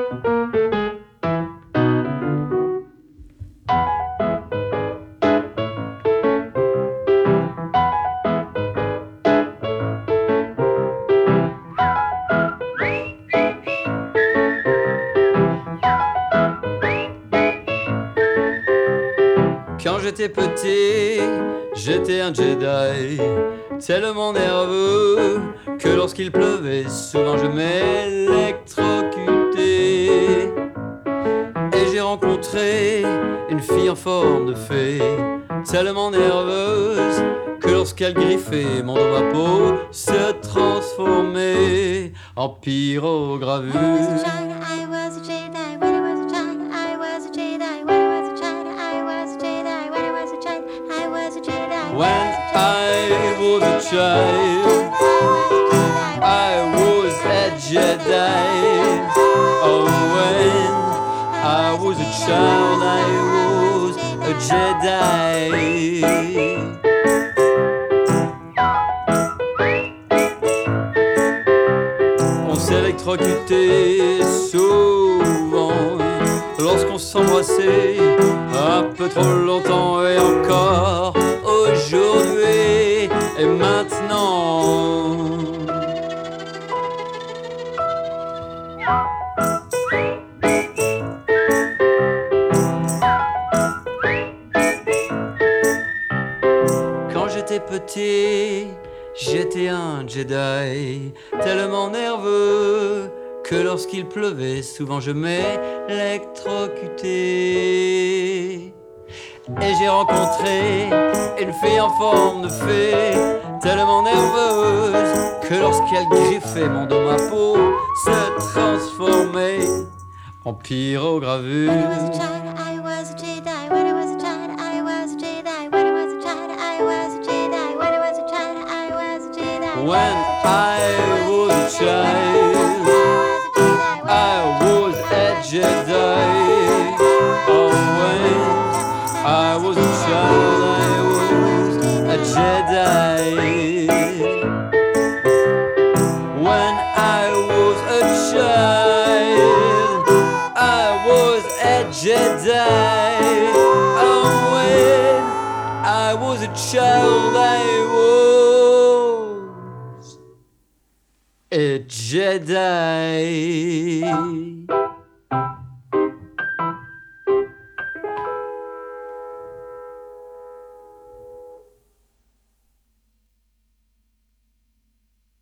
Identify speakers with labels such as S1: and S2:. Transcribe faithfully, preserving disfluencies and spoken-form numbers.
S1: Quand j'étais petit, j'étais un Jedi, tellement nerveux que lorsqu'il pleuvait, souvent je m'électrocutais. Et j'ai rencontré une fille en forme de fée, tellement nerveuse que lorsqu'elle griffait, mon dos, ma peau se transformait en pyrogravure. When I was a child, I was a Jedi. Oh, when I was a child, I was a Jedi. On s'électrocutait souvent lorsqu'on s'embrassait un peu trop longtemps et encore aujourd'hui et maintenant. Quand j'étais petit, j'étais un Jedi, tellement nerveux que lorsqu'il pleuvait, souvent je m'électrocutais. Et j'ai rencontré une fille en forme de fée, tellement nerveuse que lorsqu'elle griffait, mon dos, ma peau se transformait en pyrogravure. When I was a child, I was a Jedi. Oh, when I was a child, I was a Jedi. When I was a child, I was a Jedi. Oh, when I was a child, I was a Jedi.